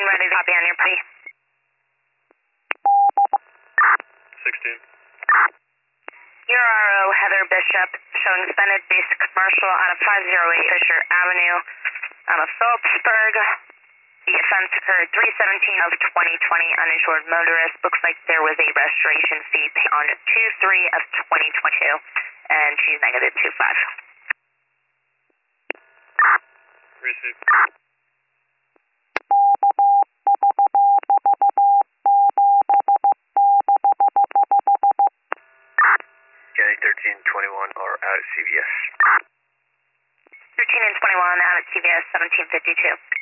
ready to copy on your plea. 16. Your RO, Heather Bishop, showing suspended basic commercial out of 508 Fisher Avenue, Phillipsburg. The offense occurred 3/17 of 2020, uninsured motorist. Looks like there was a restoration fee paid on 2/3 of 2022, and she's negative 25. Received. County 1321 are out at CVS. 13 and 21 out at CVS 1752.